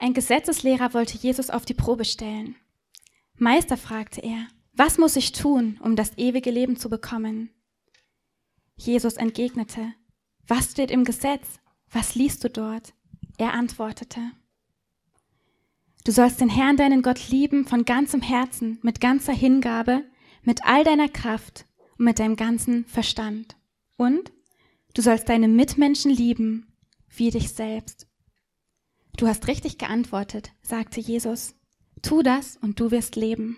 Ein Gesetzeslehrer wollte Jesus auf die Probe stellen. Meister, fragte er, was muss ich tun, um das ewige Leben zu bekommen? Jesus entgegnete, was steht im Gesetz? Was liest du dort? Er antwortete, du sollst den Herrn, deinen Gott, lieben von ganzem Herzen, mit ganzer Hingabe, mit all deiner Kraft und mit deinem ganzen Verstand. Und du sollst deine Mitmenschen lieben wie dich selbst. Du hast richtig geantwortet, sagte Jesus. Tu das und du wirst leben.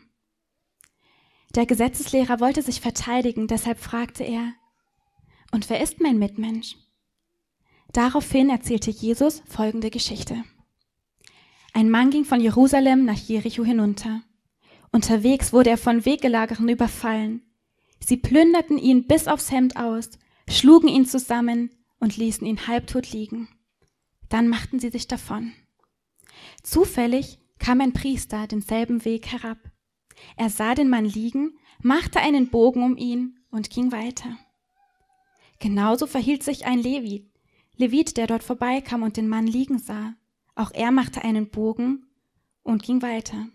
Der Gesetzeslehrer wollte sich verteidigen, deshalb fragte er, und wer ist mein Mitmensch? Daraufhin erzählte Jesus folgende Geschichte. Ein Mann ging von Jerusalem nach Jericho hinunter. Unterwegs wurde er von Wegelagerern überfallen. Sie plünderten ihn bis aufs Hemd aus, schlugen ihn zusammen und ließen ihn halbtot liegen. Dann machten sie sich davon. Zufällig kam ein Priester denselben Weg herab. Er sah den Mann liegen, machte einen Bogen um ihn und ging weiter. Genauso verhielt sich ein Levit, der dort vorbeikam und den Mann liegen sah. Auch er machte einen Bogen und ging weiter.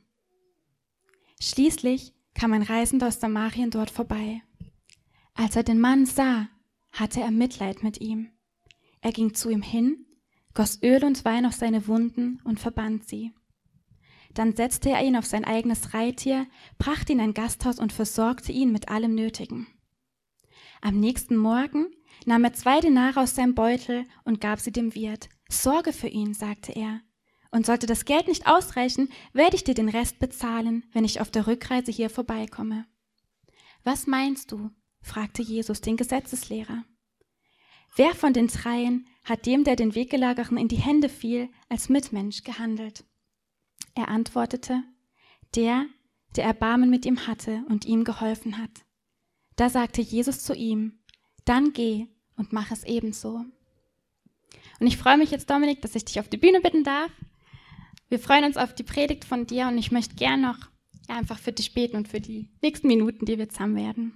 Schließlich kam ein Reisender aus Samarien dort vorbei. Als er den Mann sah, hatte er Mitleid mit ihm. Er ging zu ihm hin, goss Öl und Wein auf seine Wunden und verband sie. Dann setzte er ihn auf sein eigenes Reittier, brachte ihn in ein Gasthaus und versorgte ihn mit allem Nötigen. Am nächsten Morgen nahm er 2 Denare aus seinem Beutel und gab sie dem Wirt. Sorge für ihn, sagte er. Und sollte das Geld nicht ausreichen, werde ich dir den Rest bezahlen, wenn ich auf der Rückreise hier vorbeikomme. Was meinst du? Fragte Jesus den Gesetzeslehrer. Wer von den 3 hat dem, der den Wegelagerten in die Hände fiel, als Mitmensch gehandelt? Er antwortete, der Erbarmen mit ihm hatte und ihm geholfen hat. Da sagte Jesus zu ihm, dann geh und mach es ebenso. Und ich freue mich jetzt, Dominik, dass ich dich auf die Bühne bitten darf. Wir freuen uns auf die Predigt von dir und ich möchte gern noch einfach für dich beten und für die nächsten Minuten, die wir zusammen werden.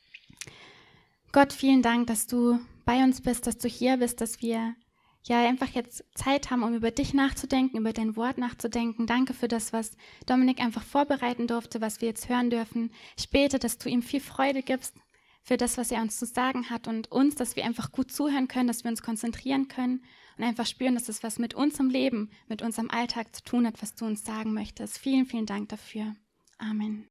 Gott, vielen Dank, dass du bei uns bist, dass du hier bist, dass wir einfach jetzt Zeit haben, um über dich nachzudenken, über dein Wort nachzudenken. Danke für das, was Dominik einfach vorbereiten durfte, was wir jetzt hören dürfen. Ich bete, dass du ihm viel Freude gibst für das, was er uns zu sagen hat und uns, dass wir einfach gut zuhören können, dass wir uns konzentrieren können und einfach spüren, dass es was mit unserem Leben, mit unserem Alltag zu tun hat, was du uns sagen möchtest. Vielen, vielen Dank dafür. Amen.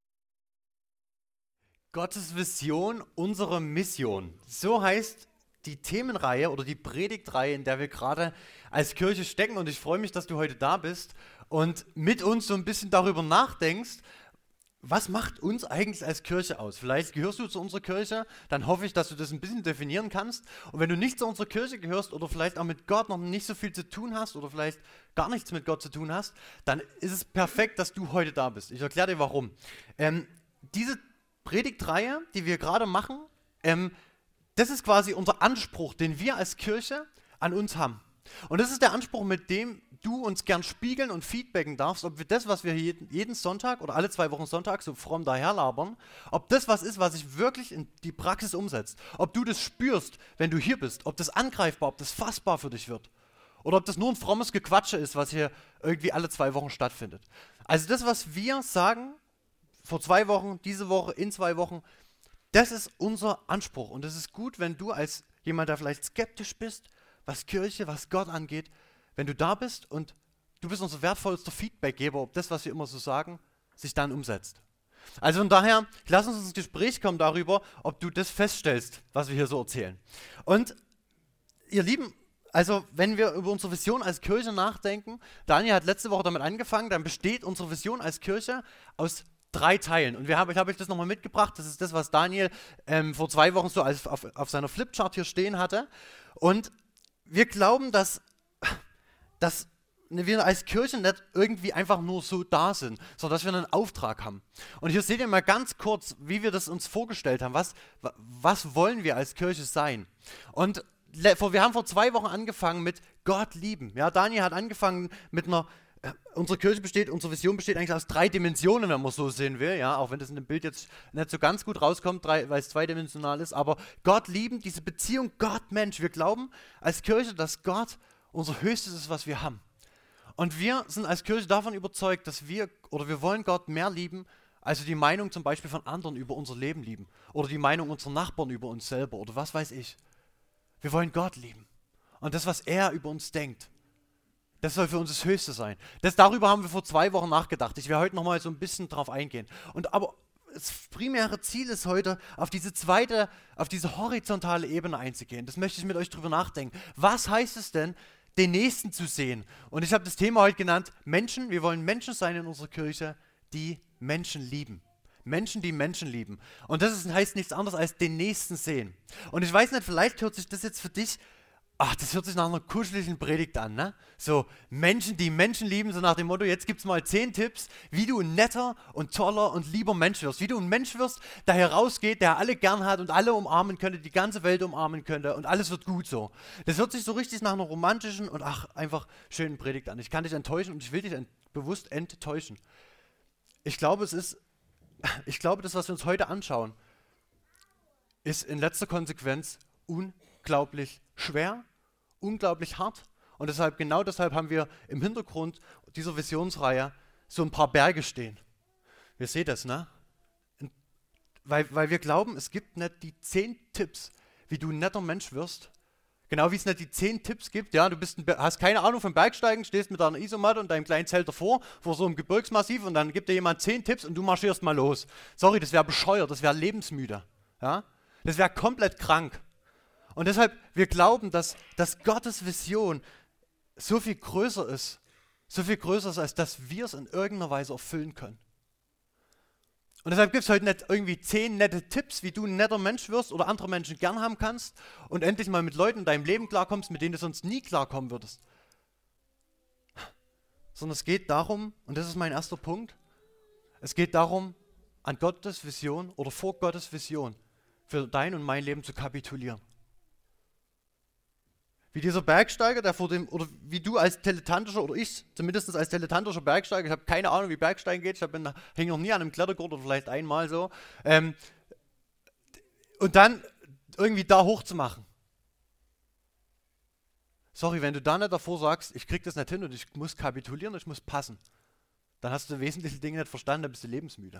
Gottes Vision, unsere Mission. So heißt die Themenreihe oder die Predigtreihe, in der wir gerade als Kirche stecken. Und ich freue mich, dass du heute da bist und mit uns so ein bisschen darüber nachdenkst, was macht uns eigentlich als Kirche aus? Vielleicht gehörst du zu unserer Kirche, dann hoffe ich, dass du das ein bisschen definieren kannst. Und wenn du nicht zu unserer Kirche gehörst oder vielleicht auch mit Gott noch nicht so viel zu tun hast oder vielleicht gar nichts mit Gott zu tun hast, dann ist es perfekt, dass du heute da bist. Ich erkläre dir, warum. Diese Predigtreihe, die wir gerade machen, das ist quasi unser Anspruch, den wir als Kirche an uns haben. Und das ist der Anspruch, mit dem du uns gern spiegeln und feedbacken darfst, ob wir das, was wir jeden Sonntag oder alle 2 Wochen Sonntag so fromm daherlabern, ob das was ist, was sich wirklich in die Praxis umsetzt. Ob du das spürst, wenn du hier bist, ob das angreifbar, ob das fassbar für dich wird. Oder ob das nur ein frommes Gequatsche ist, was hier irgendwie alle 2 Wochen stattfindet. Also das, was wir sagen, vor 2 Wochen, diese Woche, in 2 Wochen, das ist unser Anspruch. Und es ist gut, wenn du als jemand, der vielleicht skeptisch bist, was Kirche, was Gott angeht, wenn du da bist und du bist unser wertvollster Feedbackgeber, ob das, was wir immer so sagen, sich dann umsetzt. Also von daher, lass uns ins Gespräch kommen darüber, ob du das feststellst, was wir hier so erzählen. Und ihr Lieben, also wenn wir über unsere Vision als Kirche nachdenken, Daniel hat letzte Woche damit angefangen, dann besteht unsere Vision als Kirche aus 3 Teilen. Und ich habe euch das nochmal mitgebracht, das ist das, was Daniel vor 2 Wochen so auf seiner Flipchart hier stehen hatte. Und wir glauben, dass wir als Kirche nicht irgendwie einfach nur so da sind, sondern dass wir einen Auftrag haben. Und hier seht ihr mal ganz kurz, wie wir das uns vorgestellt haben. Was wollen wir als Kirche sein? Und wir haben vor 2 Wochen angefangen mit Gott lieben. Ja, Daniel hat angefangen mit unsere Vision besteht eigentlich aus 3 Dimensionen, wenn man so sehen will, ja, auch wenn das in dem Bild jetzt nicht so ganz gut rauskommt, weil es zweidimensional ist, aber Gott lieben, diese Beziehung Gott-Mensch. Wir glauben als Kirche, dass Gott unser Höchstes ist, was wir haben. Und wir sind als Kirche davon überzeugt, dass wir wollen Gott mehr lieben, als wir die Meinung zum Beispiel von anderen über unser Leben lieben. Oder die Meinung unserer Nachbarn über uns selber oder was weiß ich. Wir wollen Gott lieben. Und das, was er über uns denkt, das soll für uns das Höchste sein. Darüber haben wir vor 2 Wochen nachgedacht. Ich werde heute nochmal so ein bisschen drauf eingehen. Aber das primäre Ziel ist heute, auf diese horizontale Ebene einzugehen. Das möchte ich mit euch drüber nachdenken. Was heißt es denn, den Nächsten zu sehen? Und ich habe das Thema heute genannt, Menschen. Wir wollen Menschen sein in unserer Kirche, die Menschen lieben. Menschen, die Menschen lieben. Und das heißt nichts anderes als den Nächsten sehen. Und ich weiß nicht, vielleicht hört sich das jetzt für dich, das hört sich nach einer kuscheligen Predigt an, ne? So, Menschen, die Menschen lieben, so nach dem Motto, jetzt gibt es mal 10 Tipps, wie du ein netter und toller und lieber Mensch wirst. Wie du ein Mensch wirst, der herausgeht, der alle gern hat und alle umarmen könnte, die ganze Welt umarmen könnte und alles wird gut so. Das hört sich so richtig nach einer romantischen und einfach schönen Predigt an. Ich kann dich enttäuschen und ich will dich bewusst enttäuschen. Ich glaube, das, was wir uns heute anschauen, ist in letzter Konsequenz unglaublich schwer, unglaublich hart. Und genau deshalb haben wir im Hintergrund dieser Visionsreihe so ein paar Berge stehen. Ihr seht das, ne? Weil wir glauben, es gibt nicht die 10 Tipps, wie du ein netter Mensch wirst. Genau wie es nicht die 10 Tipps gibt. Ja, du hast keine Ahnung vom Bergsteigen, stehst mit deiner Isomatte und deinem kleinen Zelt davor, vor so einem Gebirgsmassiv und dann gibt dir jemand 10 Tipps und du marschierst mal los. Sorry, das wäre bescheuert, das wäre lebensmüde. Ja? Das wäre komplett krank. Und deshalb, wir glauben, dass Gottes Vision so viel größer ist, als dass wir es in irgendeiner Weise erfüllen können. Und deshalb gibt es heute nicht irgendwie 10 nette Tipps, wie du ein netter Mensch wirst oder andere Menschen gern haben kannst und endlich mal mit Leuten in deinem Leben klarkommst, mit denen du sonst nie klarkommen würdest. Sondern es geht darum, und das ist mein erster Punkt, es geht darum, an Gottes Vision oder vor Gottes Vision für dein und mein Leben zu kapitulieren. Wie dieser Bergsteiger, oder wie du als dilettantischer, oder ich zumindest als dilettantischer Bergsteiger, ich habe keine Ahnung, wie Bergsteigen geht, hänge noch nie an einem Klettergurt oder vielleicht einmal so, und dann irgendwie da hochzumachen. Sorry, wenn du da nicht davor sagst, ich krieg das nicht hin und ich muss kapitulieren, ich muss passen, dann hast du wesentliche Dinge nicht verstanden, dann bist du lebensmüde.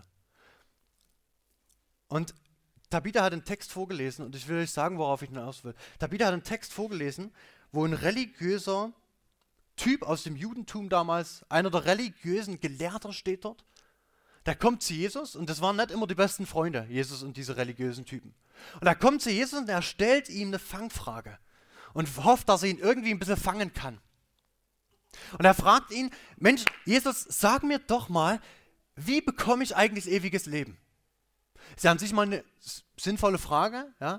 Und Tabitha hat einen Text vorgelesen und ich will euch sagen, worauf ich hinaus will. Tabitha hat einen Text vorgelesen, wo ein religiöser Typ aus dem Judentum damals, einer der religiösen Gelehrter steht dort, der kommt zu Jesus und das waren nicht immer die besten Freunde, Jesus und diese religiösen Typen. Und er kommt zu Jesus und er stellt ihm eine Fangfrage und hofft, dass er ihn irgendwie ein bisschen fangen kann. Und er fragt ihn, Mensch, Jesus, sag mir doch mal, wie bekomme ich eigentlich ewiges Leben? Ist ja an sich mal eine sinnvolle Frage, ja?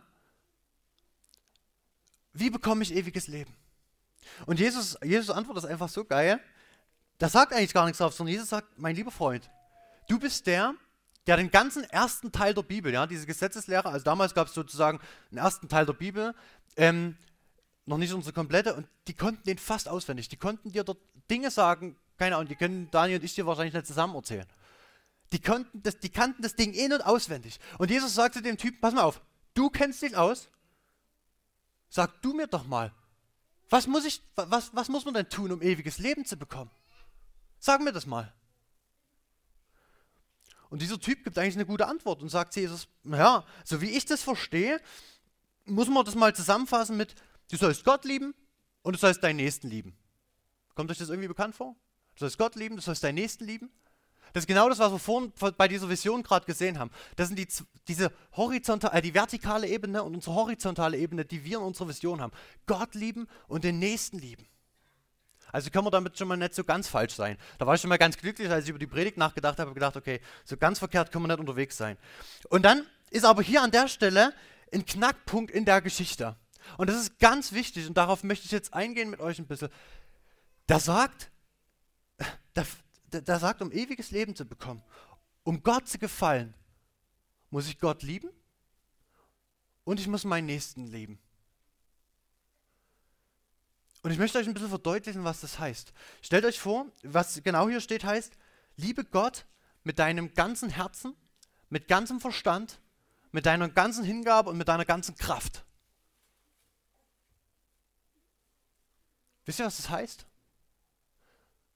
Wie bekomme ich ewiges Leben? Und Jesus antwortet einfach so geil. Der sagt eigentlich gar nichts drauf, sondern Jesus sagt, mein lieber Freund, du bist der den ganzen ersten Teil der Bibel, ja, diese Gesetzeslehre, also damals gab es sozusagen einen ersten Teil der Bibel, noch nicht unsere komplette, und die konnten den fast auswendig. Die konnten dir dort Dinge sagen, keine Ahnung, die können Daniel und ich dir wahrscheinlich nicht zusammen erzählen. Die kannten das Ding in- und auswendig. Und Jesus sagt zu dem Typen, pass mal auf, du kennst dich aus, sag du mir doch mal, was muss man denn tun, um ewiges Leben zu bekommen? Sag mir das mal. Und dieser Typ gibt eigentlich eine gute Antwort und sagt zu Jesus, naja, so wie ich das verstehe, muss man das mal zusammenfassen mit, du sollst Gott lieben und du sollst deinen Nächsten lieben. Kommt euch das irgendwie bekannt vor? Du sollst Gott lieben, du sollst deinen Nächsten lieben. Das ist genau das, was wir vorhin bei dieser Vision gerade gesehen haben. Das sind die vertikale Ebene und unsere horizontale Ebene, die wir in unserer Vision haben. Gott lieben und den Nächsten lieben. Also können wir damit schon mal nicht so ganz falsch sein. Da war ich schon mal ganz glücklich, als ich über die Predigt nachgedacht habe, gedacht, okay, so ganz verkehrt können wir nicht unterwegs sein. Und dann ist aber hier an der Stelle ein Knackpunkt in der Geschichte. Und das ist ganz wichtig und darauf möchte ich jetzt eingehen mit euch ein bisschen. Der sagt, um ewiges Leben zu bekommen, um Gott zu gefallen, muss ich Gott lieben und ich muss meinen Nächsten lieben. Und ich möchte euch ein bisschen verdeutlichen, was das heißt. Stellt euch vor, was genau hier steht, heißt, liebe Gott mit deinem ganzen Herzen, mit ganzem Verstand, mit deiner ganzen Hingabe und mit deiner ganzen Kraft. Wisst ihr, was das heißt?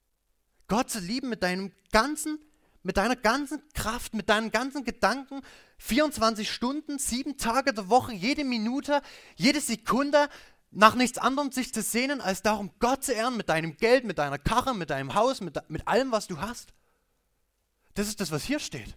Gott zu lieben mit deiner ganzen Kraft, mit deinen ganzen Gedanken, 24 Stunden, 7 Tage der Woche, jede Minute, jede Sekunde, nach nichts anderem sich zu sehnen, als darum, Gott zu ehren, mit deinem Geld, mit deiner Karre, mit deinem Haus, mit allem, was du hast. Das ist das, was hier steht.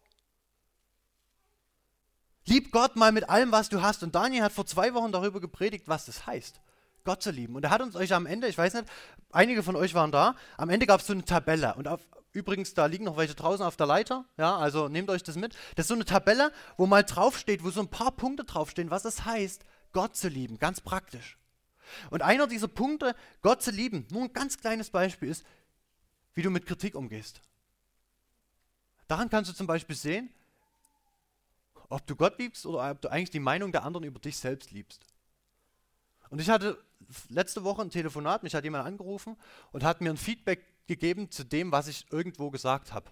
Lieb Gott mal mit allem, was du hast. Und Daniel hat vor 2 Wochen darüber gepredigt, was das heißt, Gott zu lieben. Und er hat uns euch am Ende, ich weiß nicht, einige von euch waren da, am Ende gab es so eine Tabelle. Und übrigens, da liegen noch welche draußen auf der Leiter, ja, also nehmt euch das mit. Das ist so eine Tabelle, wo mal draufsteht, wo so ein paar Punkte draufstehen, was es heißt, Gott zu lieben, ganz praktisch. Und einer dieser Punkte, Gott zu lieben, nur ein ganz kleines Beispiel ist, wie du mit Kritik umgehst. Daran kannst du zum Beispiel sehen, ob du Gott liebst oder ob du eigentlich die Meinung der anderen über dich selbst liebst. Und ich hatte letzte Woche ein Telefonat, mich hat jemand angerufen und hat mir ein Feedback gegeben zu dem, was ich irgendwo gesagt habe.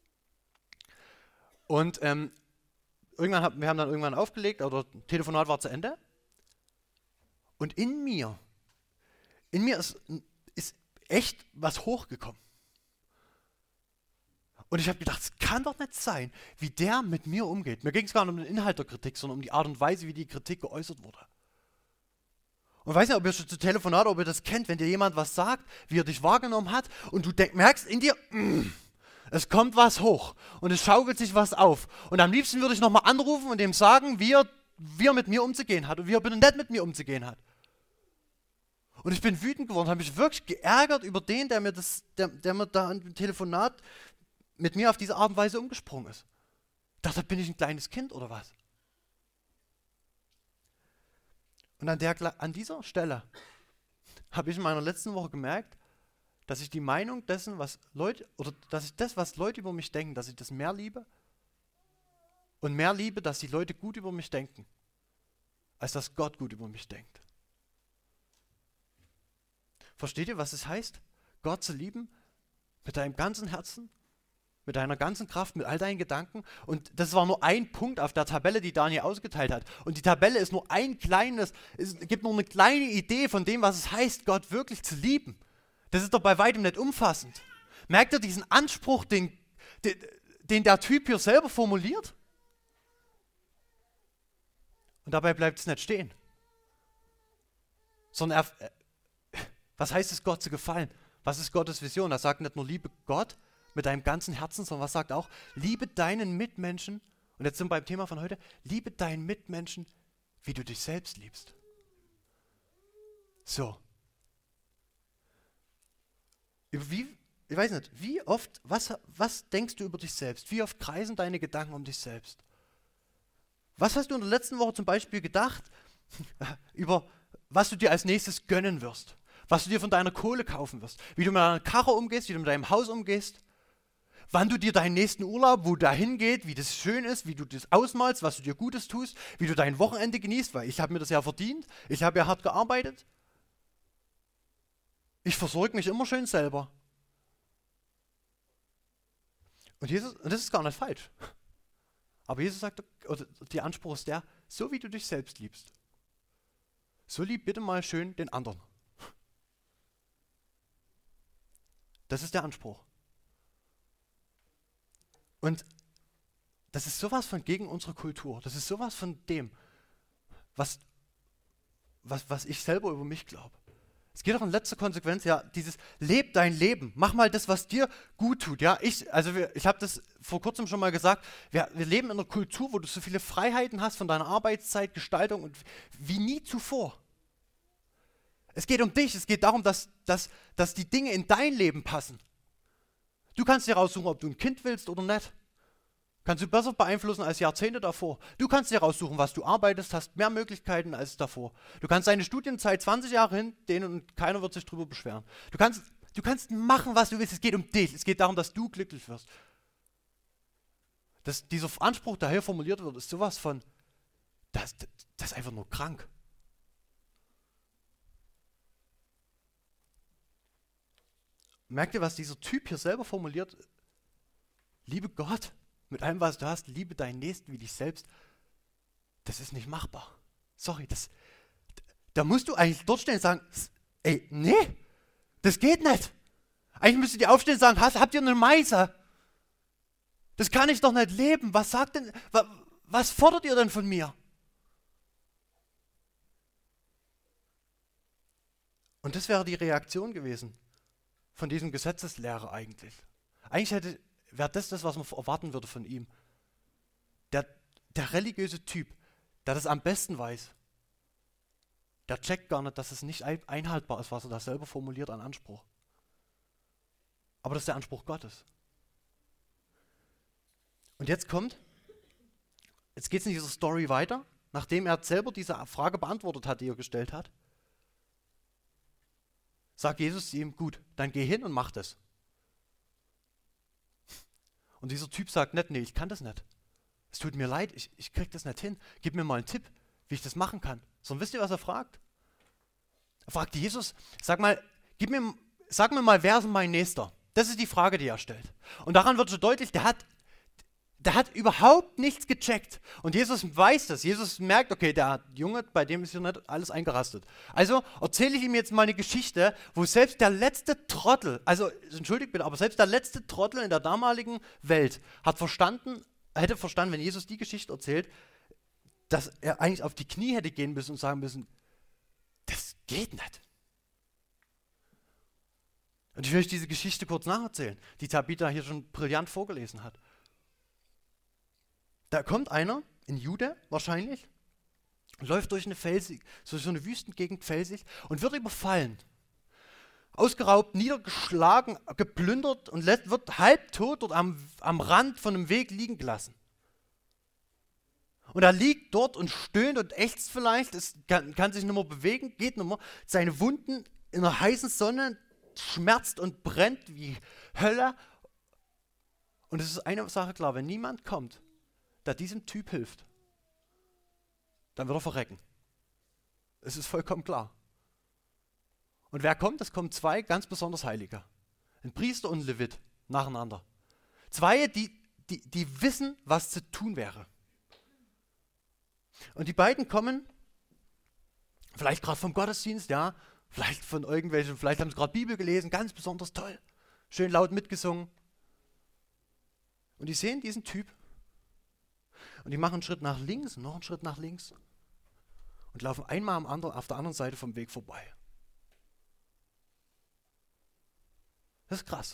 Und wir haben dann irgendwann aufgelegt, oder das Telefonat war zu Ende. Und in mir ist echt was hochgekommen. Und ich habe gedacht, es kann doch nicht sein, wie der mit mir umgeht. Mir ging es gar nicht um den Inhalt der Kritik, sondern um die Art und Weise, wie die Kritik geäußert wurde. Und ich weiß nicht, ob ihr schon zu Telefonat, ob ihr das kennt, wenn dir jemand was sagt, wie er dich wahrgenommen hat und du merkst in dir, es kommt was hoch und es schaukelt sich was auf. Und am liebsten würde ich nochmal anrufen und ihm sagen, wie er mit mir umzugehen hat und wie er bitte nicht mit mir umzugehen hat. Und ich bin wütend geworden, habe mich wirklich geärgert über den, der mir da im Telefonat mit mir auf diese Art und Weise umgesprungen ist. Ich dachte, bin ich ein kleines Kind oder was? Und an dieser Stelle habe ich in meiner letzten Woche gemerkt, dass ich die Meinung dessen, was Leute über mich denken, dass ich das mehr liebe und mehr liebe, dass die Leute gut über mich denken, als dass Gott gut über mich denkt. Versteht ihr, was es heißt, Gott zu lieben mit deinem ganzen Herzen, mit deiner ganzen Kraft, mit all deinen Gedanken? Und das war nur ein Punkt auf der Tabelle, die Daniel ausgeteilt hat. Und die Tabelle ist nur es gibt nur eine kleine Idee von dem, was es heißt, Gott wirklich zu lieben. Das ist doch bei weitem nicht umfassend. Merkt ihr diesen Anspruch, den der Typ hier selber formuliert? Und dabei bleibt es nicht stehen. Sondern was heißt es, Gott zu gefallen? Was ist Gottes Vision? Er sagt nicht nur, liebe Gott mit deinem ganzen Herzen, sondern was sagt auch, liebe deinen Mitmenschen, und jetzt sind wir beim Thema von heute, liebe deinen Mitmenschen, wie du dich selbst liebst. So. Ich weiß nicht, wie oft, was denkst du über dich selbst? Wie oft kreisen deine Gedanken um dich selbst? Was hast du in der letzten Woche zum Beispiel gedacht, über was du dir als nächstes gönnen wirst? Was du dir von deiner Kohle kaufen wirst? Wie du mit deiner Karre umgehst, wie du mit deinem Haus umgehst? Wann du dir deinen nächsten Urlaub, wo da hingeht, wie das schön ist, wie du das ausmalst, was du dir Gutes tust, wie du dein Wochenende genießt, weil ich habe mir das ja verdient, ich habe ja hart gearbeitet. Ich versorge mich immer schön selber. Und das ist gar nicht falsch. Aber Jesus sagt, oder der Anspruch ist der, so wie du dich selbst liebst, so lieb bitte mal schön den anderen. Das ist der Anspruch. Und das ist sowas von gegen unsere Kultur. Das ist sowas von dem, was ich selber über mich glaube. Es geht auch in letzter Konsequenz, ja, dieses leb dein Leben, mach mal das, was dir gut tut. Ja, ich habe das vor kurzem schon mal gesagt, wir leben in einer Kultur, wo du so viele Freiheiten hast von deiner Arbeitszeit, Gestaltung und wie nie zuvor. Es geht um dich, es geht darum, dass die Dinge in dein Leben passen. Du kannst dir raussuchen, ob du ein Kind willst oder nicht. Kannst du besser beeinflussen als Jahrzehnte davor. Du kannst dir raussuchen, was du arbeitest, hast mehr Möglichkeiten als davor. Du kannst deine Studienzeit 20 Jahre hindehnen und keiner wird sich drüber beschweren. Du kannst machen, was du willst. Es geht um dich. Es geht darum, dass du glücklich wirst. Dieser Anspruch, der hier formuliert wird, ist sowas von, das ist einfach nur krank. Merkt ihr, was dieser Typ hier selber formuliert? Liebe Gott mit allem, was du hast, liebe deinen Nächsten wie dich selbst. Das ist nicht machbar. Sorry, da musst du eigentlich dort stehen und sagen, ey, nee, das geht nicht. Eigentlich müsstet ihr aufstehen und sagen, habt ihr eine Meise? Das kann ich doch nicht leben. Was sagt denn, was fordert ihr denn von mir? Und das wäre die Reaktion gewesen von diesem Gesetzeslehrer eigentlich. Eigentlich wäre das, was man erwarten würde von ihm. Der religiöse Typ, der das am besten weiß, der checkt gar nicht, dass es nicht einhaltbar ist, was er da selber formuliert an Anspruch. Aber das ist der Anspruch Gottes. Und jetzt geht es in dieser Story weiter, nachdem er selber diese Frage beantwortet hat, die er gestellt hat, sagt Jesus zu ihm, gut, dann geh hin und mach das. Und dieser Typ sagt nicht, nee, ich kann das nicht. Es tut mir leid, ich krieg das nicht hin. Gib mir mal einen Tipp, wie ich das machen kann. Sondern wisst ihr, was er fragt? Er fragt Jesus, sag mir mal, wer ist mein Nächster? Das ist die Frage, die er stellt. Und daran wird schon deutlich, der hat überhaupt nichts gecheckt. Und Jesus weiß das. Jesus merkt, okay, der Junge, bei dem ist hier nicht alles eingerastet. Also erzähle ich ihm jetzt mal eine Geschichte, wo selbst der letzte Trottel, also entschuldigt bitte, aber selbst der letzte Trottel in der damaligen Welt hätte verstanden, wenn Jesus die Geschichte erzählt, dass er eigentlich auf die Knie hätte gehen müssen und sagen müssen, das geht nicht. Und ich will euch diese Geschichte kurz nacherzählen, die Tabitha hier schon brillant vorgelesen hat. Da kommt einer, in Juda wahrscheinlich, läuft durch so eine Wüstengegend felsig und wird überfallen. Ausgeraubt, niedergeschlagen, geplündert und wird halbtot dort am Rand von einem Weg liegen gelassen. Und er liegt dort und stöhnt und ächzt vielleicht, kann sich nicht mehr bewegen, geht nicht mehr. Seine Wunden in der heißen Sonne schmerzt und brennt wie Hölle. Und es ist eine Sache klar, wenn niemand kommt, der diesem Typ hilft, dann wird er verrecken. Es ist vollkommen klar. Und wer kommt? Es kommen zwei ganz besonders Heilige. Ein Priester und ein Levit, nacheinander. Zwei, die wissen, was zu tun wäre. Und die beiden kommen, vielleicht gerade vom Gottesdienst, ja, vielleicht haben sie gerade Bibel gelesen, ganz besonders toll, schön laut mitgesungen. Und die sehen diesen Typ und die machen einen Schritt nach links, noch einen Schritt nach links und laufen einmal auf der anderen Seite vom Weg vorbei. Das ist krass.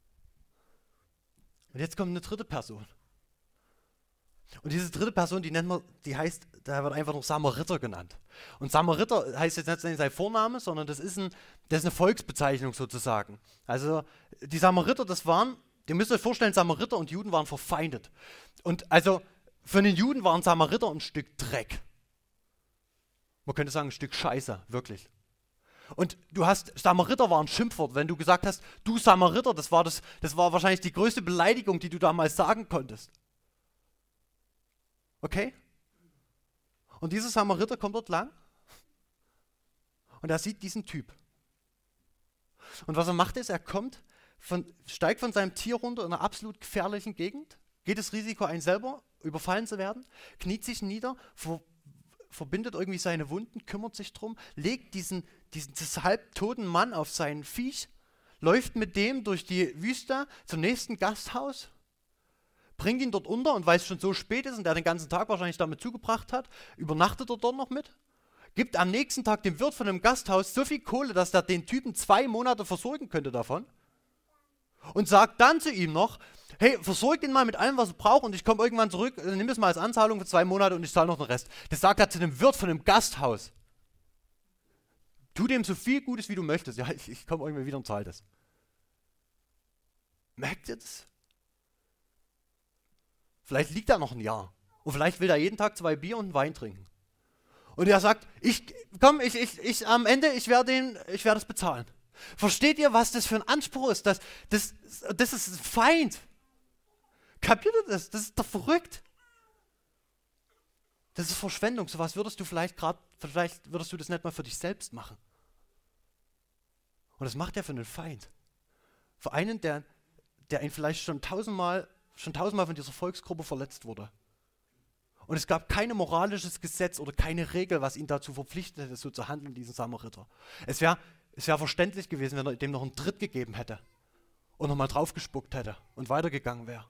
Und jetzt kommt eine dritte Person. Und diese dritte Person, da wird einfach noch Samariter genannt. Und Samariter heißt jetzt nicht sein Vorname, sondern das ist eine Volksbezeichnung sozusagen. Also die Samariter, ihr müsst euch vorstellen, Samariter und Juden waren verfeindet. Und also für den Juden waren Samariter ein Stück Dreck. Man könnte sagen, ein Stück Scheiße, wirklich. Und Samariter war ein Schimpfwort. Wenn du gesagt hast, du Samariter, das war wahrscheinlich die größte Beleidigung, die du damals sagen konntest. Okay? Und dieser Samariter kommt dort lang und er sieht diesen Typ. Und was er macht ist, er steigt von seinem Tier runter in einer absolut gefährlichen Gegend, geht das Risiko ein, selber überfallen zu werden, kniet sich nieder, verbindet irgendwie seine Wunden, kümmert sich drum, legt diesen halbtoten Mann auf sein Viech, läuft mit dem durch die Wüste zum nächsten Gasthaus, bringt ihn dort unter und weil es schon so spät ist und der den ganzen Tag wahrscheinlich damit zugebracht hat, übernachtet er dort noch mit, gibt am nächsten Tag dem Wirt von dem Gasthaus so viel Kohle, dass der den Typen 2 Monate versorgen könnte davon und sagt dann zu ihm noch, hey, versorg ihn mal mit allem, was er braucht und ich komme irgendwann zurück, nimm es mal als Anzahlung für 2 Monate und ich zahle noch den Rest. Das sagt er zu dem Wirt von dem Gasthaus. Tu dem so viel Gutes, wie du möchtest. Ja, ich komme irgendwie wieder und zahle das. Merkt ihr das? Vielleicht liegt er noch ein Jahr. Und vielleicht will er jeden Tag 2 Bier und einen Wein trinken. Und er sagt, am Ende, ich werde das bezahlen. Versteht ihr, was das für ein Anspruch ist? Das ist ein Feind. Kapiert ihr das? Das ist doch verrückt. Das ist Verschwendung. So was würdest du vielleicht würdest du das nicht mal für dich selbst machen. Und das macht er für einen Feind. Für einen, der ihn vielleicht schon tausendmal von dieser Volksgruppe verletzt wurde. Und es gab kein moralisches Gesetz oder keine Regel, was ihn dazu verpflichtet hätte, so zu handeln, diesen Samariter. Es wäre verständlich gewesen, wenn er dem noch einen Tritt gegeben hätte. und nochmal draufgespuckt hätte und weitergegangen wäre.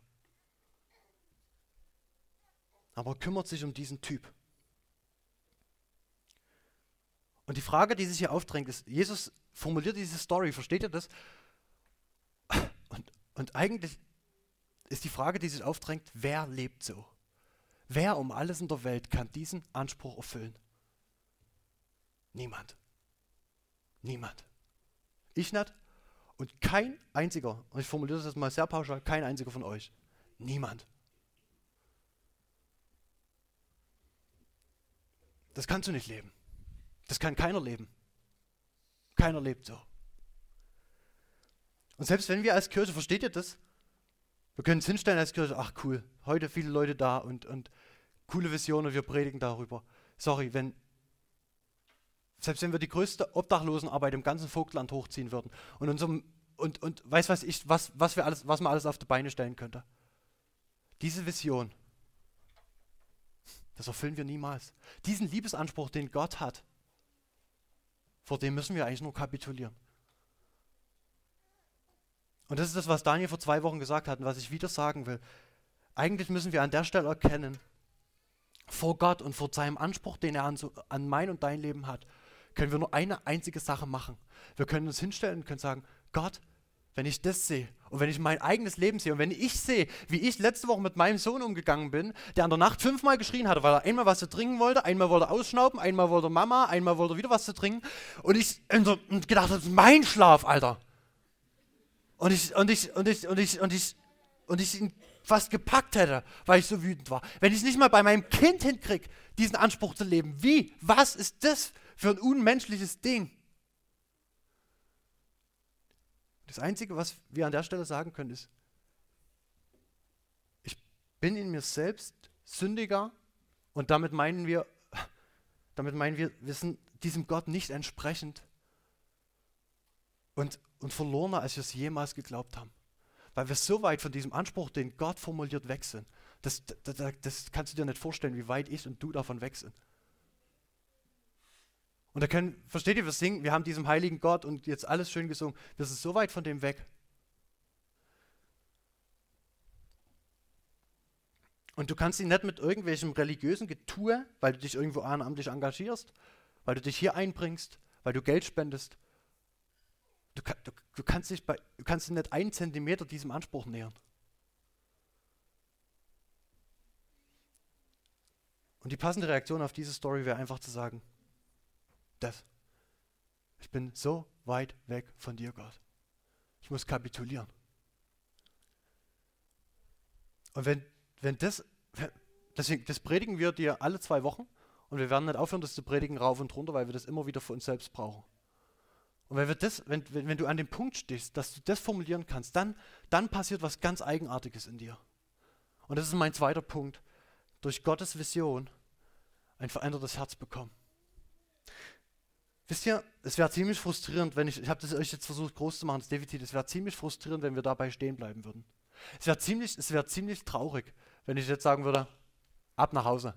Aber er kümmert sich um diesen Typ. Und die Frage, die sich hier aufdrängt, ist, Jesus formuliert diese Story, versteht ihr das? Und eigentlich ist die Frage, die sich aufdrängt, wer lebt so? Wer um alles in der Welt kann diesen Anspruch erfüllen? Niemand. Niemand. Ich nicht und kein einziger, und ich formuliere das jetzt mal sehr pauschal, kein einziger von euch. Niemand. Das kannst du nicht leben. Das kann keiner leben. Keiner lebt so. Und selbst wenn wir als Kirche, versteht ihr das? Wir können uns hinstellen als Kirche, ach cool, heute viele Leute da und coole Visionen, wir predigen darüber. Sorry, selbst wenn wir die größte Obdachlosenarbeit im ganzen Vogtland hochziehen würden und weiß was man alles auf die Beine stellen könnte. Diese Vision, das erfüllen wir niemals. Diesen Liebesanspruch, den Gott hat, vor dem müssen wir eigentlich nur kapitulieren. Und das ist das, was Daniel vor 2 Wochen gesagt hat und was ich wieder sagen will. Eigentlich müssen wir an der Stelle erkennen, vor Gott und vor seinem Anspruch, den er an mein und dein Leben hat, können wir nur eine einzige Sache machen. Wir können uns hinstellen und können sagen, Gott, wenn ich das sehe und wenn ich mein eigenes Leben sehe und wenn ich sehe, wie ich letzte Woche mit meinem Sohn umgegangen bin, der an der Nacht 5-mal geschrien hatte, weil er einmal was zu trinken wollte, einmal wollte er ausschnauben, einmal wollte er Mama, einmal wollte er wieder was zu trinken und ich gedacht, das ist mein Schlaf, Alter. Und ich ihn fast gepackt hätte, weil ich so wütend war. Wenn ich es nicht mal bei meinem Kind hinkriege, diesen Anspruch zu leben, wie? Was ist das für ein unmenschliches Ding? Das Einzige, was wir an der Stelle sagen können, ist, ich bin in mir selbst sündiger und damit meinen wir, wir sind diesem Gott nicht entsprechend und verlorener, als wir es jemals geglaubt haben. Weil wir so weit von diesem Anspruch, den Gott formuliert, weg sind. Das kannst du dir nicht vorstellen, wie weit ich und du davon weg sind. Und versteht ihr, wir singen, wir haben diesem heiligen Gott und jetzt alles schön gesungen, wir sind so weit von dem weg. Und du kannst ihn nicht mit irgendwelchem religiösen Getue, weil du dich irgendwo ehrenamtlich engagierst, weil du dich hier einbringst, weil du Geld spendest. Du kannst dich nicht 1 Zentimeter diesem Anspruch nähern. Und die passende Reaktion auf diese Story wäre einfach zu sagen, ich bin so weit weg von dir, Gott. Ich muss kapitulieren. Und deswegen, das predigen wir dir alle 2 Wochen und wir werden nicht aufhören, das zu predigen rauf und runter, weil wir das immer wieder für uns selbst brauchen. Und wenn du an dem Punkt stehst, dass du das formulieren kannst, dann passiert was ganz Eigenartiges in dir. Und das ist mein zweiter Punkt. Durch Gottes Vision ein verändertes Herz bekommen. Wisst ihr, es wäre ziemlich frustrierend, ich habe das euch jetzt versucht groß zu machen, das Defizit, es wäre ziemlich frustrierend, wenn wir dabei stehen bleiben würden. Es wäre ziemlich traurig, wenn ich jetzt sagen würde, ab nach Hause.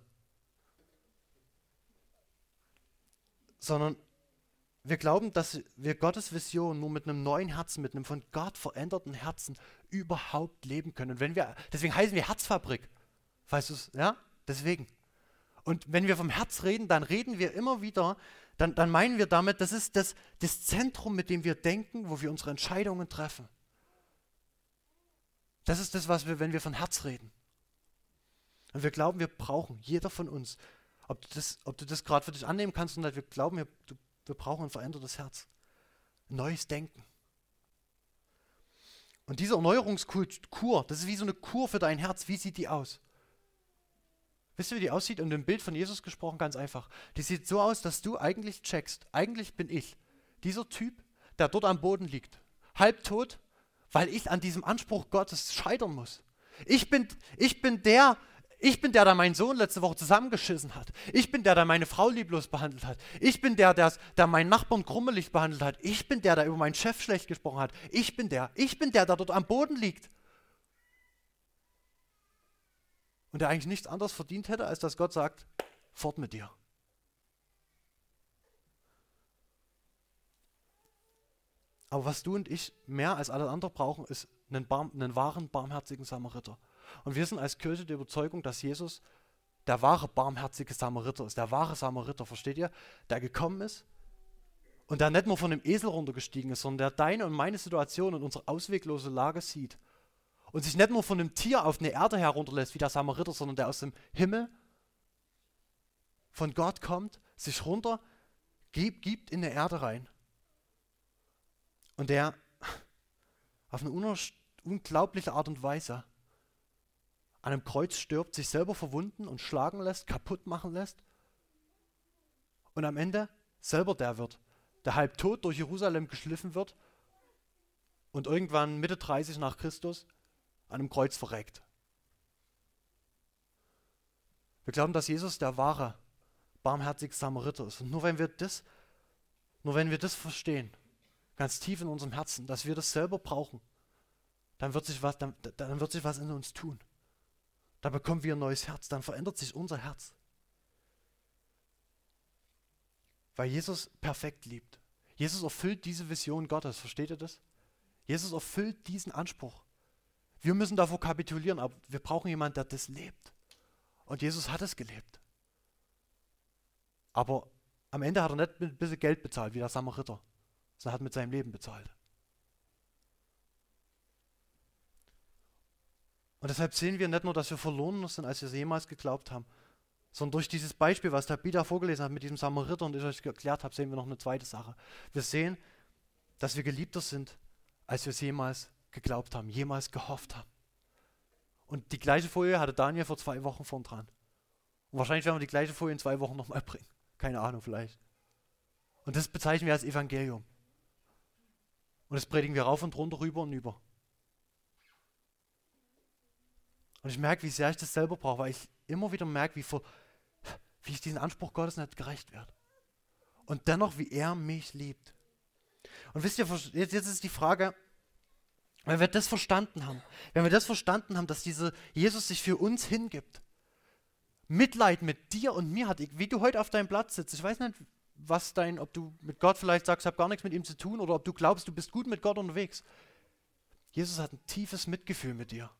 Sondern wir glauben, dass wir Gottes Vision nur mit einem neuen Herzen, mit einem von Gott veränderten Herzen überhaupt leben können. Und deswegen heißen wir Herzfabrik. Weißt du es? Ja? Deswegen. Und wenn wir vom Herz reden, dann reden wir immer wieder, dann meinen wir damit, das ist das Zentrum, mit dem wir denken, wo wir unsere Entscheidungen treffen. Das ist das, was wenn wir von Herz reden. Und wir glauben, wir brauchen, jeder von uns, ob du das gerade für dich annehmen kannst oder nicht, wir glauben, wir brauchen ein verändertes Herz. Ein neues Denken. Und diese Erneuerungskur, das ist wie so eine Kur für dein Herz. Wie sieht die aus? Wisst ihr, wie die aussieht? Und im Bild von Jesus gesprochen, ganz einfach. Die sieht so aus, dass du eigentlich checkst, eigentlich bin ich dieser Typ, der dort am Boden liegt, halbtot, weil ich an diesem Anspruch Gottes scheitern muss. Ich bin der meinen Sohn letzte Woche zusammengeschissen hat. Ich bin der meine Frau lieblos behandelt hat. Ich bin der meinen Nachbarn krummelig behandelt hat. Ich bin der über meinen Chef schlecht gesprochen hat. Ich bin der dort am Boden liegt. Und der eigentlich nichts anderes verdient hätte, als dass Gott sagt, fort mit dir. Aber was du und ich mehr als alle anderen brauchen, ist einen wahren, barmherzigen Samariter. Und wir sind als Kirche der Überzeugung, dass Jesus der wahre, barmherzige Samariter ist. Der wahre Samariter, versteht ihr? Der gekommen ist und der nicht nur von dem Esel runtergestiegen ist, sondern der deine und meine Situation und unsere ausweglose Lage sieht. Und sich nicht nur von einem Tier auf eine Erde herunterlässt, wie der Samariter, sondern der aus dem Himmel von Gott kommt, sich runter gibt in eine Erde rein. Und der auf eine unglaubliche Art und Weise an einem Kreuz stirbt, sich selber verwunden und schlagen lässt, kaputt machen lässt und am Ende selber der wird, der halb tot durch Jerusalem geschliffen wird und irgendwann Mitte 30 nach Christus an einem Kreuz verreckt. Wir glauben, dass Jesus der wahre, barmherzige Samariter ist. Und nur wenn wir das verstehen, ganz tief in unserem Herzen, dass wir das selber brauchen, dann wird sich was in uns tun. Dann bekommen wir ein neues Herz, dann verändert sich unser Herz. Weil Jesus perfekt liebt. Jesus erfüllt diese Vision Gottes, versteht ihr das? Jesus erfüllt diesen Anspruch. Wir müssen davor kapitulieren, aber wir brauchen jemanden, der das lebt. Und Jesus hat es gelebt. Aber am Ende hat er nicht mit ein bisschen Geld bezahlt, wie der Samariter, sondern hat mit seinem Leben bezahlt. Und deshalb sehen wir nicht nur, dass wir verlorener sind, als wir es jemals geglaubt haben, sondern durch dieses Beispiel, was der Bida vorgelesen hat mit diesem Samariter und ich euch erklärt habe, sehen wir noch eine zweite Sache. Wir sehen, dass wir geliebter sind, als wir es jemals geglaubt haben, jemals gehofft haben. Und die gleiche Folie hatte Daniel vor 2 Wochen vorn dran. Und wahrscheinlich werden wir die gleiche Folie in 2 Wochen nochmal bringen. Keine Ahnung, vielleicht. Und das bezeichnen wir als Evangelium. Und das predigen wir rauf und runter, rüber und über. Und ich merke, wie sehr ich das selber brauche, weil ich immer wieder merke, wie ich diesen Anspruch Gottes nicht gerecht werde. Und dennoch, wie er mich liebt. Und wisst ihr, jetzt ist die Frage, wenn wir das verstanden haben, dass dieser Jesus sich für uns hingibt, Mitleid mit dir und mir hat, wie du heute auf deinem Platz sitzt, ich weiß nicht, ob du mit Gott vielleicht sagst, ich habe gar nichts mit ihm zu tun, oder ob du glaubst, du bist gut mit Gott unterwegs. Jesus hat ein tiefes Mitgefühl mit dir.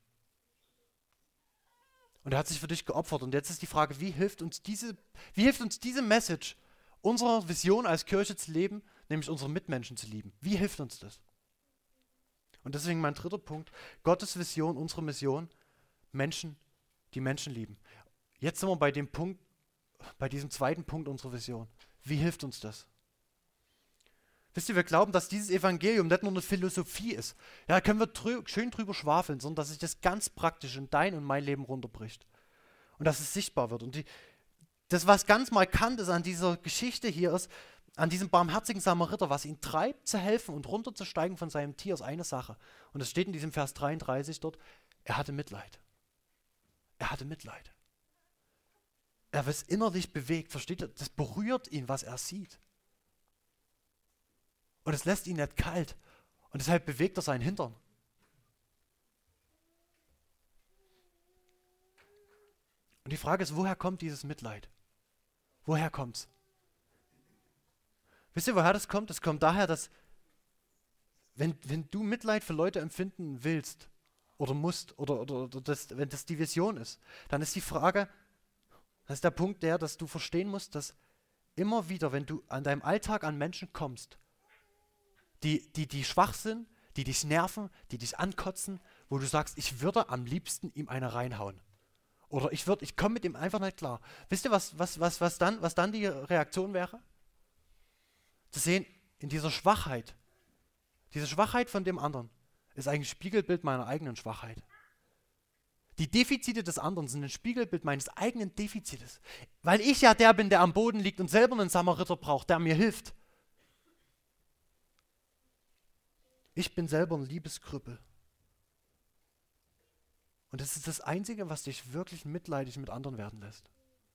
Und er hat sich für dich geopfert. Und jetzt ist die Frage, wie hilft uns diese Message, unserer Vision als Kirche zu leben, nämlich unsere Mitmenschen zu lieben? Wie hilft uns das? Und deswegen mein 3. Punkt, Gottes Vision, unsere Mission, die Menschen lieben. Jetzt sind wir bei diesem 2. Punkt unserer Vision. Wie hilft uns das? Wisst ihr, wir glauben, dass dieses Evangelium nicht nur eine Philosophie ist. Ja, da können wir schön drüber schwafeln, sondern dass sich das ganz praktisch in dein und mein Leben runterbricht. Und dass es sichtbar wird. Und das, was ganz markant ist an dieser Geschichte hier, ist, an diesem barmherzigen Samariter, was ihn treibt, zu helfen und runterzusteigen von seinem Tier, ist eine Sache. Und es steht in diesem Vers 33 dort, er hatte Mitleid. Er hatte Mitleid. Er ist innerlich bewegt, versteht ihr? Das berührt ihn, was er sieht. Und es lässt ihn nicht kalt. Und deshalb bewegt er seinen Hintern. Und die Frage ist, woher kommt dieses Mitleid? Woher kommt's? Wisst ihr, woher das kommt? Es kommt daher, dass wenn du Mitleid für Leute empfinden willst oder musst, oder wenn das die Vision ist, dann ist die Frage, das ist der Punkt dass du verstehen musst, dass immer wieder, wenn du an deinem Alltag an Menschen kommst, die schwach sind, die dich nerven, die dich ankotzen, wo du sagst, ich würde am liebsten ihm eine reinhauen. Oder ich komme mit ihm einfach nicht klar. Wisst ihr, was dann die Reaktion wäre? Zu sehen, in dieser Schwachheit, diese Schwachheit von dem anderen, ist eigentlich ein Spiegelbild meiner eigenen Schwachheit. Die Defizite des anderen sind ein Spiegelbild meines eigenen Defizites. Weil ich ja der bin, der am Boden liegt und selber einen Samariter braucht, der mir hilft. Ich bin selber ein Liebeskrüppel. Und das ist das Einzige, was dich wirklich mitleidig mit anderen werden lässt.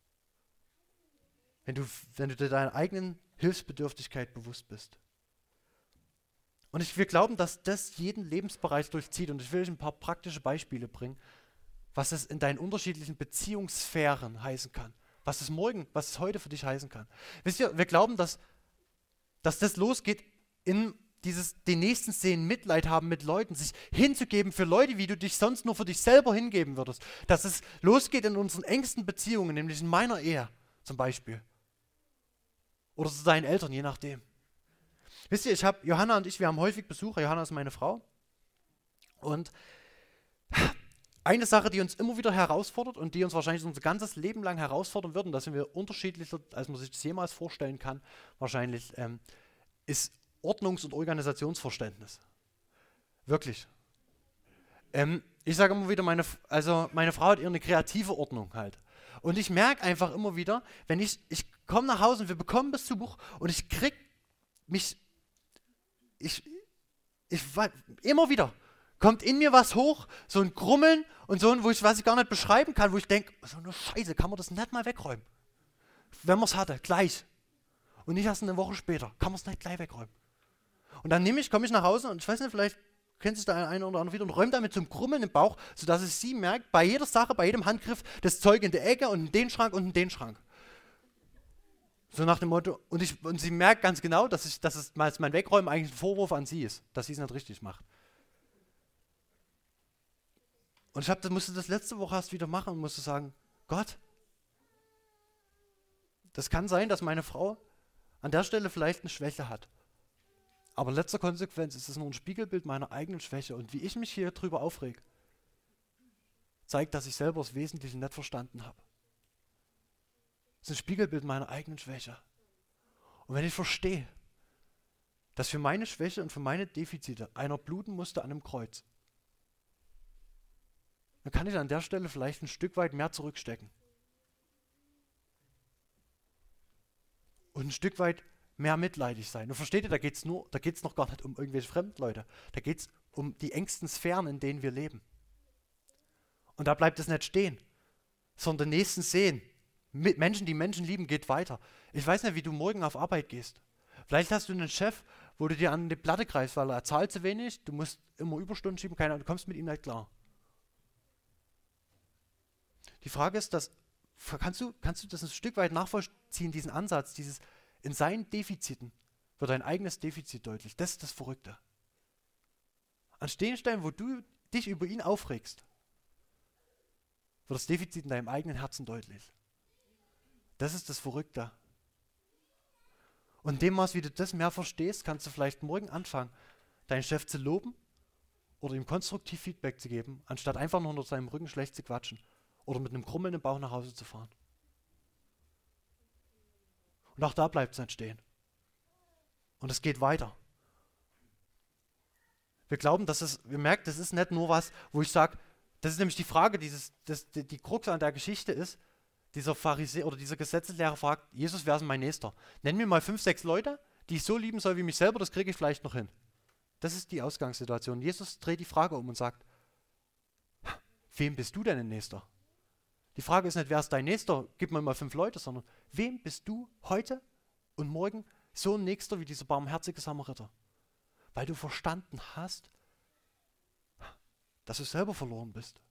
Wenn du dir deiner eigenen Hilfsbedürftigkeit bewusst bist. Und wir glauben, dass das jeden Lebensbereich durchzieht. Und ich will euch ein paar praktische Beispiele bringen, was es in deinen unterschiedlichen Beziehungssphären heißen kann. Was es heute für dich heißen kann. Wisst ihr, wir glauben, dass das losgeht in den Nächsten sehen, Mitleid haben mit Leuten, sich hinzugeben für Leute, wie du dich sonst nur für dich selber hingeben würdest. Dass es losgeht in unseren engsten Beziehungen, nämlich in meiner Ehe zum Beispiel. Oder zu deinen Eltern, je nachdem. Wisst ihr, Johanna und ich, wir haben häufig Besucher. Johanna ist meine Frau. Und eine Sache, die uns immer wieder herausfordert und die uns wahrscheinlich unser ganzes Leben lang herausfordern wird, und da sind wir unterschiedlicher, als man sich das jemals vorstellen kann, wahrscheinlich, ist Ordnungs- und Organisationsverständnis. Wirklich. Ich sage immer wieder, meine Frau hat eher eine kreative Ordnung halt. Und ich merke einfach immer wieder, wenn ich komme nach Hause und wir bekommen Besuch und ich krieg mich, immer wieder kommt in mir was hoch, so ein Grummeln und so ein, was ich gar nicht beschreiben kann, wo ich denke, so eine Scheiße, kann man das nicht mal wegräumen? Wenn man es hatte, gleich. Und nicht erst eine Woche später, kann man es nicht gleich wegräumen. Und dann komme ich nach Hause und ich weiß nicht, vielleicht kennt sich da eine oder andere wieder und räumt damit zum Grummeln im Bauch, sodass es sie merkt, bei jeder Sache, bei jedem Handgriff, das Zeug in der Ecke und in den Schrank und in den Schrank. So nach dem Motto, und sie merkt ganz genau, dass mein Wegräumen eigentlich ein Vorwurf an sie ist, dass sie es nicht richtig macht. Und musste das letzte Woche erst wieder machen und musste sagen, Gott, das kann sein, dass meine Frau an der Stelle vielleicht eine Schwäche hat. Aber in letzter Konsequenz ist es nur ein Spiegelbild meiner eigenen Schwäche. Und wie ich mich hier drüber aufrege, zeigt, dass ich selber das Wesentliche nicht verstanden habe. Es ist ein Spiegelbild meiner eigenen Schwäche. Und wenn ich verstehe, dass für meine Schwäche und für meine Defizite einer bluten musste an einem Kreuz, dann kann ich an der Stelle vielleicht ein Stück weit mehr zurückstecken. Und ein Stück weit mehr mitleidig sein. Und versteht ihr, da geht's noch gar nicht um irgendwelche Fremdleute. Da geht es um die engsten Sphären, in denen wir leben. Und da bleibt es nicht stehen, sondern den Nächsten sehen. Mit Menschen, die Menschen lieben, geht weiter. Ich weiß nicht, wie du morgen auf Arbeit gehst. Vielleicht hast du einen Chef, wo du dir an die Platte greifst, weil er zahlt zu wenig, du musst immer Überstunden schieben, du kommst mit ihm nicht klar. Die Frage ist, kannst du das ein Stück weit nachvollziehen, diesen Ansatz, in seinen Defiziten wird dein eigenes Defizit deutlich. Das ist das Verrückte. An den Stellen, wo du dich über ihn aufregst, wird das Defizit in deinem eigenen Herzen deutlich. Das ist das Verrückte. Und in dem Maß, wie du das mehr verstehst, kannst du vielleicht morgen anfangen, deinen Chef zu loben oder ihm konstruktiv Feedback zu geben, anstatt einfach nur unter seinem Rücken schlecht zu quatschen oder mit einem Krummeln im Bauch nach Hause zu fahren. Und auch da bleibt es nicht stehen. Und es geht weiter. Wir glauben, wir merken, das ist nicht nur was, wo ich sage, das ist nämlich die Frage, die Krux an der Geschichte ist, dieser Pharisäer oder dieser Gesetzeslehrer fragt, Jesus, wer ist mein Nächster? Nenn mir mal 5, 6 Leute, die ich so lieben soll wie mich selber, das kriege ich vielleicht noch hin. Das ist die Ausgangssituation. Jesus dreht die Frage um und sagt, wem bist du denn ein Nächster? Die Frage ist nicht, wer ist dein Nächster? Gib mir mal 5 Leute, sondern wem bist du heute und morgen so ein Nächster wie dieser barmherzige Samariter? Weil du verstanden hast, dass du selber verloren bist.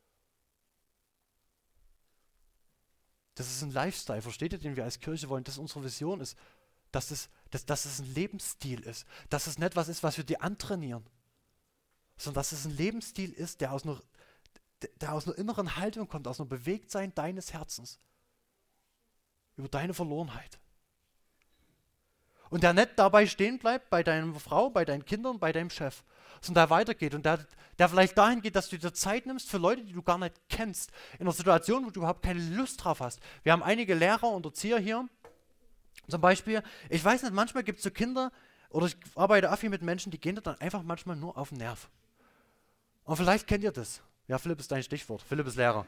Das ist ein Lifestyle, versteht ihr, den wir als Kirche wollen, dass unsere Vision ist, dass es ein Lebensstil ist, dass es nicht was ist, was wir dir antrainieren, sondern dass es ein Lebensstil ist, der aus einer inneren Haltung kommt, aus einem Bewegtsein deines Herzens über deine Verlorenheit. Und der nicht dabei stehen bleibt bei deiner Frau, bei deinen Kindern, bei deinem Chef, sondern der weitergeht und der vielleicht dahin geht, dass du dir Zeit nimmst für Leute, die du gar nicht kennst, in einer Situation, wo du überhaupt keine Lust drauf hast. Wir haben einige Lehrer und Erzieher hier, zum Beispiel, ich weiß nicht, manchmal gibt es so Kinder, oder ich arbeite auch viel mit Menschen, die gehen dir dann einfach manchmal nur auf den Nerv. Und vielleicht kennt ihr das. Ja, Philipp ist dein Stichwort. Philipp ist Lehrer.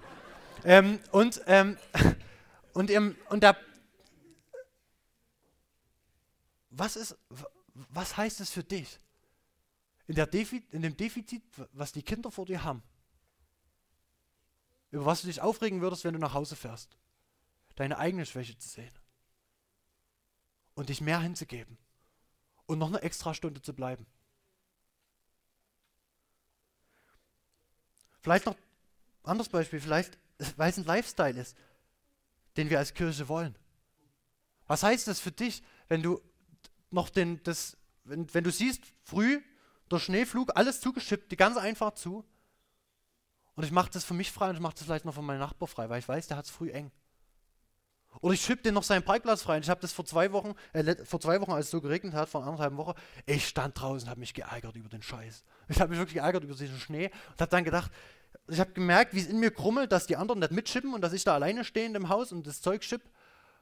Was heißt es für dich? In dem Defizit, was die Kinder vor dir haben, über was du dich aufregen würdest, wenn du nach Hause fährst, deine eigene Schwäche zu sehen und dich mehr hinzugeben und noch eine extra Stunde zu bleiben. Vielleicht noch ein anderes Beispiel, vielleicht, weil es ein Lifestyle ist, den wir als Kirche wollen. Was heißt das für dich, wenn du noch wenn du siehst, früh, der Schneeflug, alles zugeschippt, die ganze Einfahrt zu. Und ich mache das für mich frei und ich mache das vielleicht noch für meinen Nachbar frei, weil ich weiß, der hat es früh eng. Oder ich schippe den noch seinen Parkplatz frei. Und ich habe das vor 2 Wochen, als es so geregnet hat, vor 1,5 Wochen, ich stand draußen und habe mich geärgert über den Scheiß. Ich habe mich wirklich geärgert über diesen Schnee und habe dann gedacht, ich habe gemerkt, wie es in mir krummelt, dass die anderen nicht mitschippen und dass ich da alleine stehe in dem Haus und das Zeug schipp.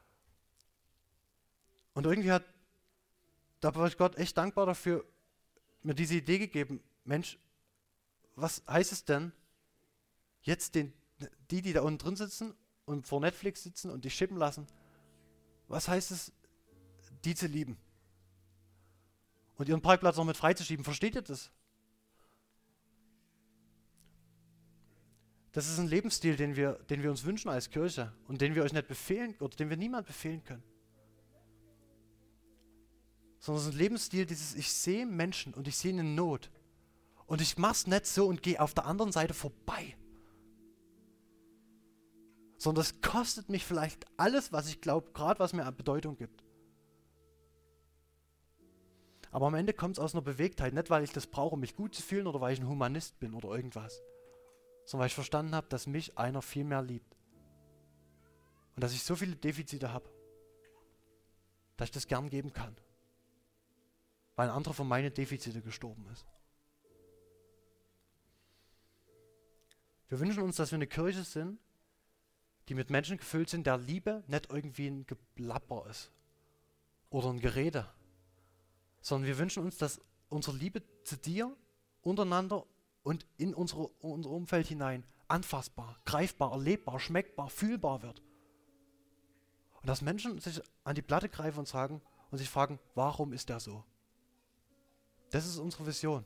Und irgendwie da war ich Gott echt dankbar dafür, mir diese Idee gegeben, Mensch, was heißt es denn, jetzt die da unten drin sitzen und vor Netflix sitzen und dich schippen lassen, was heißt es, die zu lieben? Und ihren Parkplatz noch mit freizuschieben, versteht ihr das? Das ist ein Lebensstil, den wir uns wünschen als Kirche und den wir euch nicht befehlen oder den wir niemand befehlen können. Sondern es ist ein Lebensstil, ich sehe Menschen und ich sehe eine Not und ich mach's nicht so und gehe auf der anderen Seite vorbei. Sondern es kostet mich vielleicht alles, was ich glaube, gerade was mir an Bedeutung gibt. Aber am Ende kommt es aus einer Bewegtheit, nicht weil ich das brauche, um mich gut zu fühlen oder weil ich ein Humanist bin oder irgendwas, sondern weil ich verstanden habe, dass mich einer viel mehr liebt. Und dass ich so viele Defizite habe, dass ich das gern geben kann. Weil ein anderer für meine Defizite gestorben ist. Wir wünschen uns, dass wir eine Kirche sind, die mit Menschen gefüllt sind, der Liebe nicht irgendwie ein Geplapper ist oder ein Gerede, sondern wir wünschen uns, dass unsere Liebe zu dir, untereinander und in unser Umfeld hinein anfassbar, greifbar, erlebbar, schmeckbar, fühlbar wird. Und dass Menschen sich an die Platte greifen und sagen und sich fragen, warum ist der so? Das ist unsere Vision.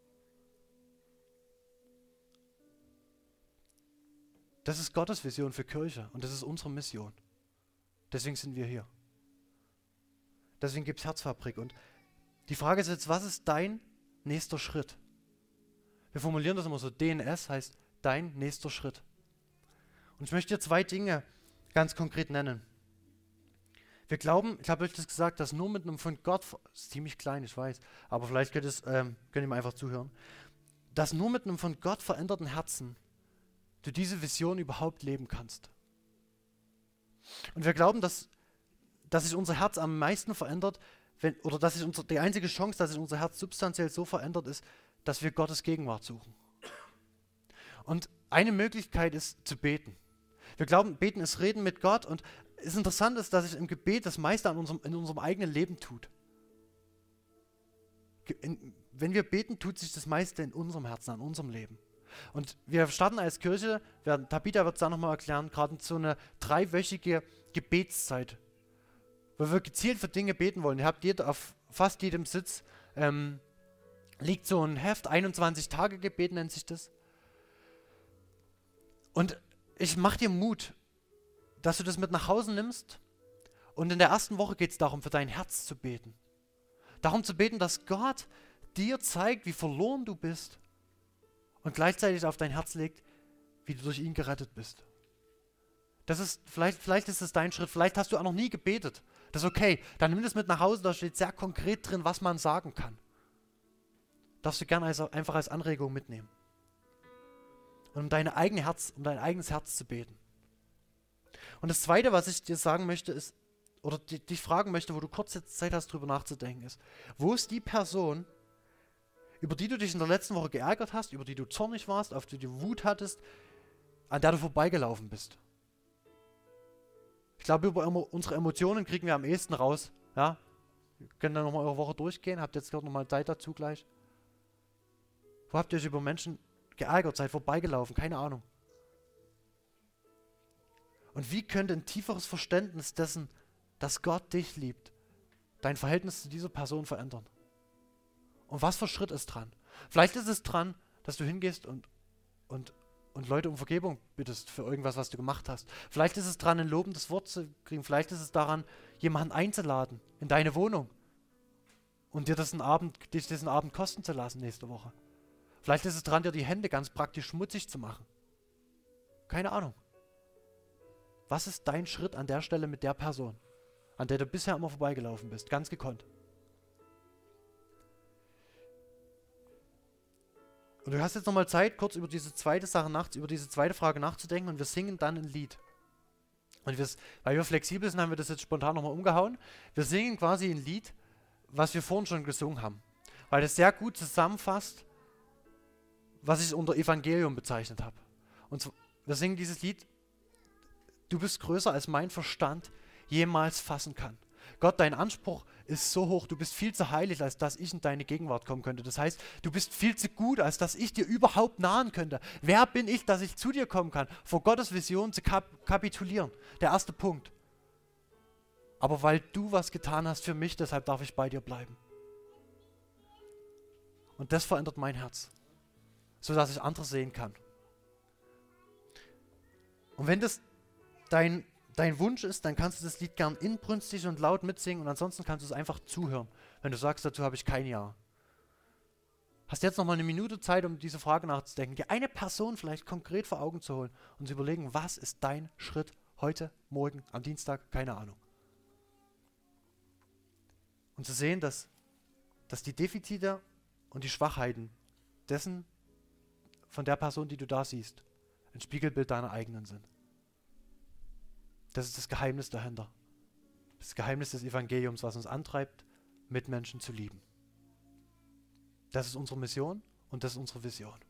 Das ist Gottes Vision für Kirche und das ist unsere Mission. Deswegen sind wir hier. Deswegen gibt es Herzfabrik. Und die Frage ist jetzt, was ist dein nächster Schritt? Wir formulieren das immer so, DNS heißt dein nächster Schritt. Und ich möchte dir 2 Dinge ganz konkret nennen. Wir glauben, ich habe euch das gesagt, dass nur mit einem von Gott, ist ziemlich klein, ich weiß, aber vielleicht könnt ihr mir einfach zuhören, dass nur mit einem von Gott veränderten Herzen du diese Vision überhaupt leben kannst. Und wir glauben, dass sich unser Herz am meisten verändert, dass sich die einzige Chance, dass sich unser Herz substanziell so verändert ist, dass wir Gottes Gegenwart suchen. Und eine Möglichkeit ist zu beten. Wir glauben, beten ist Reden mit Gott und es interessant ist, dass sich im Gebet das meiste in unserem eigenen Leben tut. Wenn wir beten, tut sich das meiste in unserem Herzen, an unserem Leben. Und wir starten als Kirche, Tabitha wird es da nochmal erklären, gerade so eine 3-wöchige Gebetszeit, wo wir gezielt für Dinge beten wollen. Ihr habt auf fast jedem Sitz liegt so ein Heft, 21-Tage-Gebet nennt sich das. Und ich mache dir Mut, dass du das mit nach Hause nimmst und in der ersten Woche geht es darum, für dein Herz zu beten. Darum zu beten, dass Gott dir zeigt, wie verloren du bist und gleichzeitig auf dein Herz legt, wie du durch ihn gerettet bist. Das ist, vielleicht ist es dein Schritt, vielleicht hast du auch noch nie gebetet. Das ist okay, dann nimm das mit nach Hause, da steht sehr konkret drin, was man sagen kann. Darfst du gerne einfach als Anregung mitnehmen. Und um dein eigenes Herz zu beten. Und das Zweite, was ich dir sagen möchte, ist, oder dich fragen möchte, wo du kurz jetzt Zeit hast, drüber nachzudenken, ist, wo ist die Person, über die du dich in der letzten Woche geärgert hast, über die du zornig warst, auf die du Wut hattest, an der du vorbeigelaufen bist? Ich glaube, über unsere Emotionen kriegen wir am ehesten raus. Ja? Wir können dann nochmal eure Woche durchgehen, habt jetzt gerade nochmal Zeit dazu gleich. Wo habt ihr euch über Menschen geärgert, seid vorbeigelaufen, keine Ahnung. Und wie könnte ein tieferes Verständnis dessen, dass Gott dich liebt, dein Verhältnis zu dieser Person verändern? Und was für Schritt ist dran? Vielleicht ist es dran, dass du hingehst und Leute um Vergebung bittest für irgendwas, was du gemacht hast. Vielleicht ist es dran, ein lobendes Wort zu kriegen. Vielleicht ist es daran, jemanden einzuladen in deine Wohnung und dich diesen Abend kosten zu lassen nächste Woche. Vielleicht ist es dran, dir die Hände ganz praktisch schmutzig zu machen. Keine Ahnung. Was ist dein Schritt an der Stelle mit der Person, an der du bisher immer vorbeigelaufen bist, ganz gekonnt? Und du hast jetzt nochmal Zeit, kurz über diese zweite Frage nachzudenken und wir singen dann ein Lied. Und weil wir flexibel sind, haben wir das jetzt spontan nochmal umgehauen. Wir singen quasi ein Lied, was wir vorhin schon gesungen haben. Weil das sehr gut zusammenfasst, was ich unter Evangelium bezeichnet habe. Und wir singen dieses Lied: Du bist größer, als mein Verstand jemals fassen kann. Gott, dein Anspruch ist so hoch, du bist viel zu heilig, als dass ich in deine Gegenwart kommen könnte. Das heißt, du bist viel zu gut, als dass ich dir überhaupt nahen könnte. Wer bin ich, dass ich zu dir kommen kann, vor Gottes Vision zu kapitulieren? Der erste Punkt. Aber weil du was getan hast für mich, deshalb darf ich bei dir bleiben. Und das verändert mein Herz, sodass ich andere sehen kann. Und wenn das dein Wunsch ist, dann kannst du das Lied gern inbrünstig und laut mitsingen und ansonsten kannst du es einfach zuhören, wenn du sagst, dazu habe ich kein Ja. Hast jetzt nochmal eine Minute Zeit, um diese Frage nachzudenken, dir eine Person vielleicht konkret vor Augen zu holen und zu überlegen, was ist dein Schritt heute, morgen, am Dienstag, keine Ahnung. Und zu sehen, dass die Defizite und die Schwachheiten von der Person, die du da siehst, ein Spiegelbild deiner eigenen sind. Das ist das Geheimnis dahinter. Das Geheimnis des Evangeliums, was uns antreibt, Mitmenschen zu lieben. Das ist unsere Mission und das ist unsere Vision.